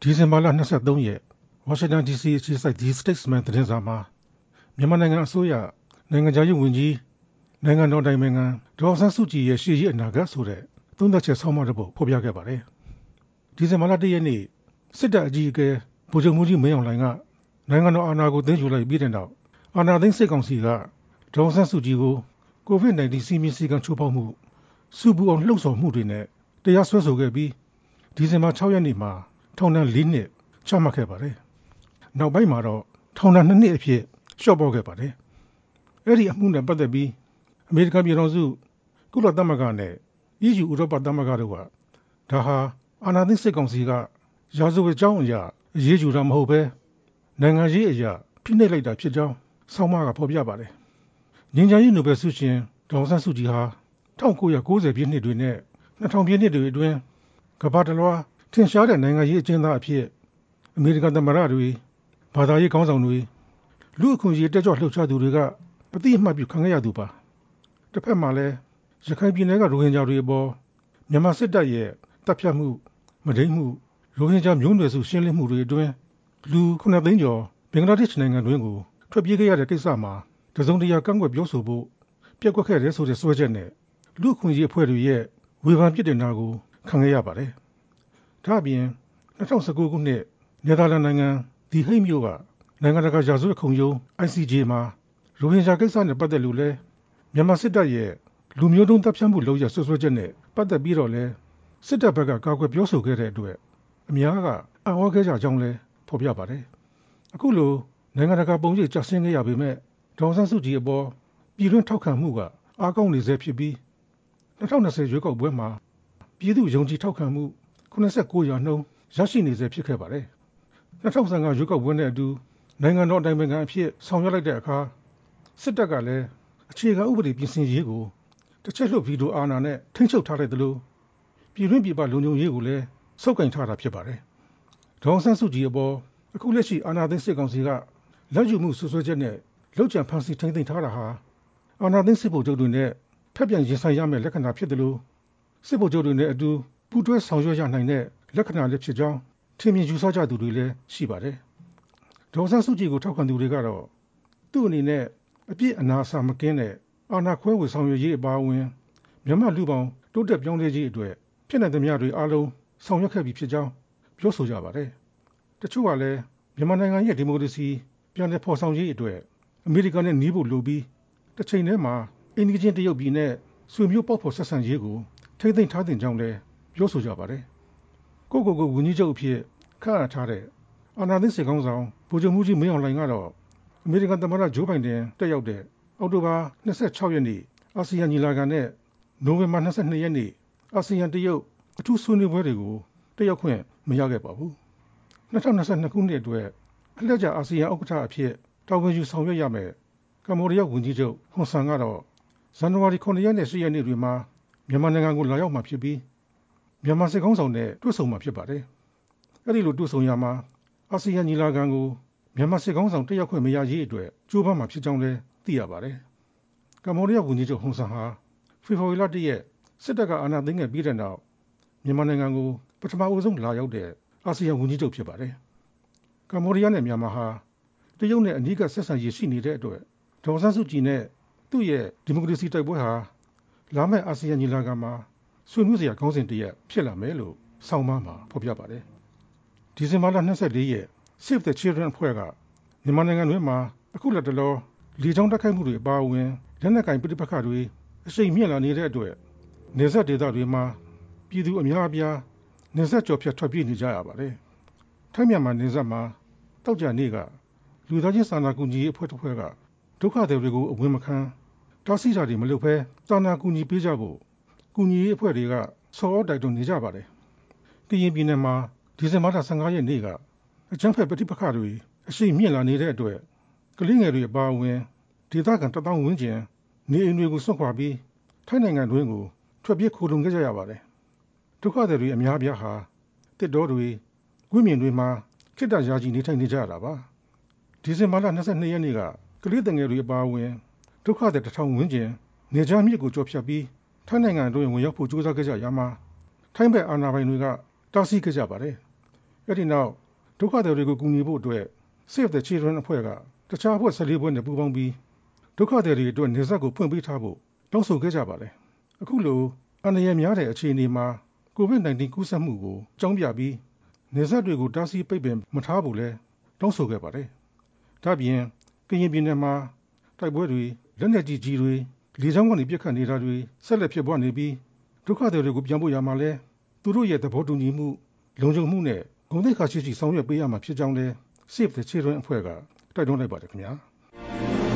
ဒီဇင်ဘာလ23ရက်ဝါရှင်တန် DC အခြေစိုက် The Statesman သတင်းစာမှာမြန်မာနိုင်ငံအစိုးရနိုင်ငံခြားရေးဝန်ကြီးနိုင်ငံတော်တိုင်ပင်ခံဒေါ်အောင်ဆန်းစုကြည်ရဲ့ရှေ့ရေးအနာဂတ်ဆိုတဲ့သုံးသပ်ချက်ဆောင်းပါးတစ်ပုဒ်ဖော်ပြခဲ့ပါတယ်။ဒီဇင်ဘာလ1ရက်နေ့စစ်တပ်အကြီးအကဲဗိုလ်ချုပ်မှူးကြီးမင်းအောင်လှိုင်ကနိုင်ငံတော်အာဏာကိုသိမ်းယူလိုက်ပြီးတဲ့နောက်အာဏာသိမ်းစစ်ကောင်စီကဒေါ်အောင်ဆန်းစုကြည်ကို COVID-19 စည်းမျဉ်းစည်းကမ်းချိုးဖောက်မှုစူပူအောင်လှုံ့ဆော်မှုတွေနဲ့တရားစွဲဆိုခဲ့ပြီးဒီဇင်ဘာ6ရက်နေ့မှာထောင်ဒဏ်4နှစ်ချမှတ်ခဲ့ပါတယ်။နောက်ပိုင်းမှာတော့ထောင်ဒဏ်2နှစ်အဖြစ်လျှော့ပေါ့ခဲ့ပါတယ်။အဲ့ဒီအမှုနဲ့ပတ်သက်ပြီးအမေရိကန်ပြည်ထောင်စုကုလသမဂ္ဂနဲ့ EU ဥရောပသမဂ္ဂတို့ကဒါဟာအာဏာသိမ်းစစ်ကောင်စီကရာဇဝတ်ကြောင်းအရာအရေးယူတာမဟုတ်ဘဲနိုင်ငံရေးအရာဖိနှိပ်လိုက်တာဖြစ်ကြောင်းဆောင်းပါးကဖော်ပြပါတယ်။ငြိမ်းချမ်းရေးနိုဘယ်ဆုရှင်ဒေါ်အောင်ဆန်းစုကြည်ဟာ1990ပြည့်နှစ်တွေနဲ့2000ပြည့်နှစ်တွေအတွင်းကမ္ဘာတစ်လွှားထင်ရှားတဲ့နိုင်ငံရေးအကျဉ်းသားအဖြစ်အမေရိကန်သမ္မတတွေဘာသာရေးခေါင်းဆောင်တွေလူအခွင့်အရေးတက်ကြွလှုပ်ရှားသူတွေကအသိအမှတ်ပြုခံခဲ့ရသူပါတစ်ဖက်မှာလည်းရခိုင်ပြည်နယ်ကရိုဟင်ဂျာတွေအပေါ်မြန်မာစစ်တပ်ရဲ့တပ်ဖြတ်မှုမုဒိမ်းမှုရိုဟင်ဂျာမျိုးနွယ်စုရှင်းလင်းမှုတွေအတွင်းလူ9သိန်းကျော်ဘင်္ဂလားဒေ့ရှ်နိုင်ငံတွင်းကိုထွက်ပြေးခဲ့ရတဲ့ကိစ္စမှာတစုံတရာကန့်ကွက်ပြောဆိုဖို့ပျက်ကွက်ခဲ့တဲ့ဆိုတဲ့စွဲချက်နဲ့လူအခွင့်အရေးအဖွဲ့တွေရဲ့ဝေဖန်ပြစ်တင်တာကိုခံခဲ့ရပါတယ်။ဒါ့အပြင်2019ခုနှစ်နယ်သာလန်နိုင်ငံဒီဟိတ်မြို့ကနိုင်ငံတကာရာဇဝတ်ခုံရုံး ICJ မှာရိုဟင်ဂျာကိစ္စနဲ့ပတ်သက်လို့လဲမြန်မာစစ်တပ်ရဲ့လူမျိုးတုံးတပ်ဖြတ်မှုလုပ်ရဆွဆွဲချက်နဲ့ပတ်သက်ပြီးတော့လဲစစ်တပ်ဘက်ကကာကွယ်ပြောဆိုခဲ့တဲ့အတွက်အများကအံ့ဩခဲ့ကြကြောင်းလဲဖော်ပြပါတယ်။အခုလိုနိုင်ငံတကာပုံရိပ်ကျဆင်းခဲ့ရပေမဲ့ဒေါ်အောင်ဆန်းစုကြည်အပေါ်ပြည်တွင်းထောက်ခံမှုကအားကောင်းနေစေဖြစ်ပြီး2020ရွေးကောက်ပွဲမှာပြည်သူ့ယုံကြည်ထောက်ခံမှု89%နှုန်းရရှိနေစေဖြစ်ခဲ့ပါတယ်။2015ရွေးကောက်ပွဲနဲ့အတူနိုင်ငံတော်တိုင်ပင်ခံအဖြစ်ဆောင်ရွက်လိုက်တဲ့အခါစစ်တပ်ကလည်းအခြေခံဥပဒေပြင်ဆင်ရေးကိုတစ်ချက်လွတ်ဗီတိုအာဏာနဲ့ထိန်းချုပ်ထားလိုက်သလိုပြည်တွင်းပြည်ပလုံခြုံရေးကိုလည်းဆုပ်ကိုင်ထားတာဖြစ်ပါတယ်။ဒေါ်အောင်ဆန်းစုကြည်အပေါ်အခုလက်ရှိအာဏာသိမ်းစစ်ကောင်စီကလက်ယူမှုဆွဆွဲချက်နဲ့လုပ်ကြံဖမ်းဆီးထိန်းသိမ်းထားတာဟာအာဏာသိမ်းစစ်ဗိုလ်ချုပ်တွေနဲ့ဖက်ပြန်ရင်ဆိုင်ရမယ့်လက္ခဏာဖြစ်တယ်လို့စစ်ဗိုလ်ချုပ်တွေနဲ့အတူပူးတွဲဆောင်ရွက်ရနိုင်တဲ့လက္ခဏာလည်းဖြစ်ကြောင်းထင်မြင်ယူဆကြသူတွေလည်းရှိပါတယ်။ဒေါ်အောင်ဆန်းစုကြည်ကိုထောက်ခံသူတွေကတော့သူ့အနေနဲ့အပြစ်အနာအဆာမကင်းတဲ့အာဏာခွဲဝေဆောင်ရွက်ရေးအပါအဝင်မြန်မာလူပေါင်းတိုးတက်ပြောင်းလဲရေးအတွက်ဖြစ်နိုင်သမျှတွေအားလုံးဆောင်ရွက်ခဲ့ပြီးဖြစ်ကြောင်းပြောဆိုကြပါတယ်။တချို့ကလည်းမြန်မာနိုင်ငံရဲ့ဒီမိုကရေစီပြန်လည်ဖော်ဆောင်ရေးအတွက်အမေရိကန်နဲ့နှီးဖို့လိုပြီးတစ်ချိန်တည်းမှာအိန္ဒိယတရုတ်ပြည်နဲ့ဆွေမျိုးပေါက်ဖော်ဆက်ဆံရေးကိုထိမ့်သိမ်းထားတဲ့ကြောင်းလည်းပြောဆိုကြပါတယ်။ကိုဝန်ကြီးချုပ်အဖြစ်ခန့်အပ်ထားတဲ့အာဏာသိမ်းစစ်ခေါင်းဆောင်ဗိုလ်ချုပ်မှူးကြီးမင်းအောင်လှိုင်ကတော့အမေရိကန်သမ္မတဂျိုးဘိုင်ဒန်တက်ရောက်တဲ့အောက်တိုဘာ26ရက်နေ့အာဆီယံညီလာခံနဲ့နိုဝင်ဘာ22ရက်နေ့အာဆီယံတရုတ်အထူးဆွေးနွေးပွဲတွေကိုတက်ရောက်ခွင့်မရခဲ့ပါဘူး။2022ခုနှစ်အတွက်အလှည့်ကျအာဆီယံဥက္ကဋ္ဌအဖြစ်တာဝန်ယူဆောင်ရွက်ရမယ်ကမ္ဘောဒီးယားဝန်ကြီးချုပ်ဟွန်ဆန်ကတော့ဇန်နဝါရီ9ရက်နဲ့10ရက်နေ့တွေမှာမြန်မာနိုင်ငံကိုလာရောက်မှာဖြစ်ပြီးမြန်မာစစ်ခေါင်းဆောင်နဲ့တွေ့ဆုံမှာဖြစ်ပါတယ်။အဲဒီလိုတွေ့ဆုံရမှာအာဆီယံညီလာခံကိုမြန်မာစစ်ခေါင်းဆောင်တက်ရောက်ခွင့်မရရေးအတွက်ကြိုးပမ်းမှာဖြစ်ကြောင်းလည်းသိရပါတယ်။ကမ္ဘောဒီးယားဝန်ကြီးချုပ်ဟွန်ဆန်ဟာဖေဖော်ဝါရီလ1ရက်စစ်တပ်ကအာဏာသိမ်းခဲ့ပြီးတဲ့နောက်မြန်မာနိုင်ငံကိုပထမအဦးဆုံးလာရောက်တဲ့အာဆီယံဝန်ကြီးချုပ်ဖြစ်ပါတယ်။ကမ္ဘောဒီးယားနဲ့မြန်မာဟာတရုတ်နဲ့အနီးကပ်ဆက်ဆံရေးရှိနေတဲ့အတွက်ဒေါ်အောင်ဆန်းစုကြည်နဲ့သူ့ရဲ့ဒီမိုကရေစီတိုက်ပွဲဟာလာမယ့်အာဆီယံညီလာခံမှာဆွေးနွေးစရာခေါင်းစဉ်တစ်ရပ်ဖြစ်လာမယ်လို့ဆောင်းပါးမှာဖော်ပြပါတယ်။ဒီဇင်ဘာလ24ရက် Save the Children အဖွဲ့ကမြန်မာနိုင်ငံတွင်းမှာအခုလက်တလောလေကြောင်းတိုက်ခိုက်မှုတွေအပါအဝင်လက်နက်ကိုင်ပဋိပက္ခတွေအရှိန်မြင့်လာနေတဲ့အတွက်နယ်စပ်ဒေသတွေမှာပြည်သူအများအပြားနယ်စပ်ကျော်ဖြတ်ထွက်ပြေးနေကြရပါတယ်။ထိုင်းမြန်မာနယ်စပ်မှာတောက်ကြနေ့ကလူသားချင်းစာနာကူညီရေးအဖွဲ့တစ်ဖွဲ့ကဒုက္ခသည်တွေကိုအဝင်မခံတားဆီးတာတွေမလုပ်ဘဲစာနာကူညီပေးကြဖို့ကူညီရေးအဖွဲ့တွေကဆော်ဩတိုက်တွန်းနေကြပါတယ်။ကရင်ပြည်နယ်မှာဒီဇင်ဘာလ15ရက်နေ့ကအကြမ်းဖက်ပဋိပက္ခတွေအရှိန်မြင့်လာနေတဲ့အတွက်ကလေးငယ်တွေအပါအဝင်ဒေသခံ1000ဝန်းကျင်နေအိမ်တွေကိုစွန့်ခွာပြီးထိုင်းနိုင်ငံတွင်းကိုထွက်ပြေးခိုလုံခဲ့ကြရပါတယ်။ဒုက္ခသည်တွေအများအပြားဟာတစ်တောတွေကွင်းပြင်တွေမှာခေတ္တရာကြီးနေထိုင်နေကြရတာပါ။ဒီဇင်ဘာလ22ရက်နေ့ကကလေးငယ်တွေအပါအဝင်ဒုက္ခသည်1000ဝန်းကျင်နေကြားမြစ်ကိုကျော်ဖြတ်ပြီးထိုင်းနိုင်ငံတွင်းဝင်ရောက်ဖို့ကြိုးစားခဲ့ကြရမှာထိုင်းဘက်အာဏာပိုင်တွေကတားဆီးခဲ့ကြပါတယ်။အဲ့ဒီနောက်ဒုက္ခသည်တွေကိုကူညီဖို့အတွက် Save the Children အဖွဲ့ကတခြားအဖွဲ့14ဖွဲ့နဲ့ပူးပေါင်းပြီးဒုက္ခသည်တွေအတွက်နေဆက်ကိုဖွင့်ပေးထားဖို့တောင်းဆိုခဲ့ကြပါတယ်အခုလိုအန္တရာယ်များတဲ့အခြေအနေမှာ COVID-19 ကူးစက်မှုကိုအကြောင်းပြပြီးနေဆက်တွေကိုတားဆီးပိတ်ပင်မထားဖို့လဲတောင်းဆိုခဲ့ပါတယ်ဒါ့ပြင်ကရင်ပြည်နယ်မှာတိုက်ပွဲတွေလက်နက်ကြီးတွေလေကြောင်းကနေပစ်ခတ်နေတာတွေဆက်လက်ဖြစ်ပွားနေပြီးဒုက္ခသည်တွေကိုပြန်ဖို့ရမှာလဲသူတို့ရဲ့သဘောတူညီမှုလုံခြုံမှုနဲ့ဂုဏ်သိက္ခာရှိရှိဆောင်ရွက်ပေးရမှာဖြစ်ကြောင်းလဲSave the Children အဖွဲ့ကတိုက်တွန်းလိုက်ပါတယ်ခင်ဗျာ